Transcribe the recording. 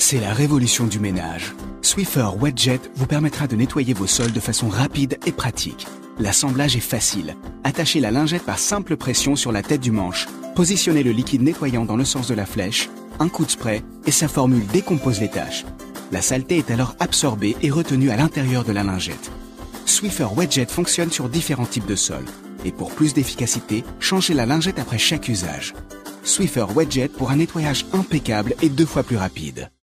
C'est la révolution du ménage. Swiffer Wet-Jet vous permettra de nettoyer vos sols de façon rapide et pratique. L'assemblage est facile. Attachez la lingette par simple pression sur la tête du manche. Positionnez le liquide nettoyant dans le sens de la flèche, un coup de spray et sa formule décompose les taches. La saleté est alors absorbée et retenue à l'intérieur de la lingette. Swiffer Wet-Jet fonctionne sur différents types de sols. Et pour plus d'efficacité, changez la lingette après chaque usage. Swiffer Wet-Jet pour un nettoyage impeccable et 2 fois plus rapide.